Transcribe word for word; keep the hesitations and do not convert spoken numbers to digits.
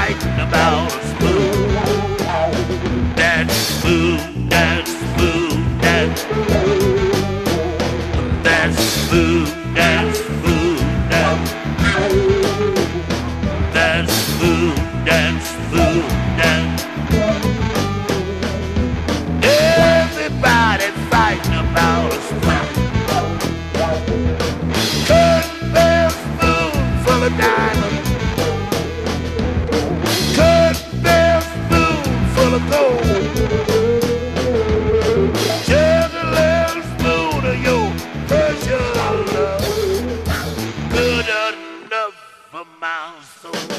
fighting about a spoon. That spoon, that spoon, that that spoon, that spoon, that that spoon, that spoon, that everybody fighting about a spoon. Couldn't bear a spoon full of diamonds. Couldn't bear a spoon full of gold. Just a little spoon of your precious love, good enough for my soul.